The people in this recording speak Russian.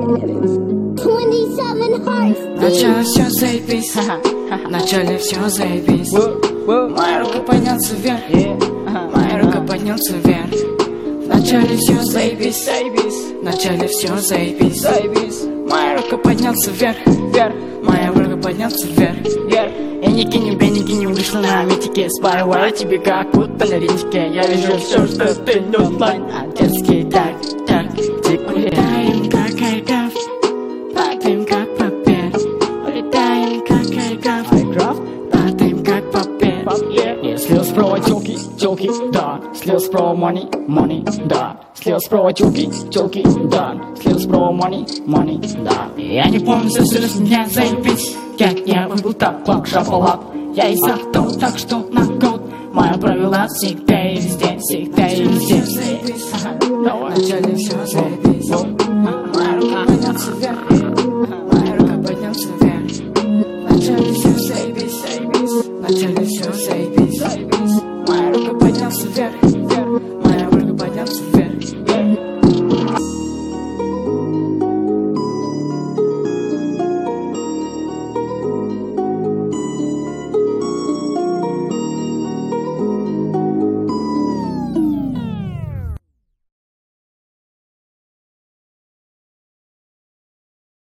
27 hearts. Вначале все заебись, вначале все заебись. Моя рука поднялся вверх, моя рука поднялся вверх. Вначале все заебись, вначале все заебись. Моя рука поднялся вверх, моя рука поднялся вверх. И ники не вышла на митике. Спариваю тебе как будто на рентике. Я вижу все, что ты онлайн. А детский так, улетаем как айкраф, падаем как папер. Улетаем как айкраф, падаем как папер. Я слил справа тёлки, да. Слил справа money, да. Слил справа тёлки, да. Слил справа money, да. Я не помню, за меня заебись. Как я выбыл так, шапалак. Я и запутал так, что на год. Моя правила всегда и везде, всегда и везде. Вначале все заебись.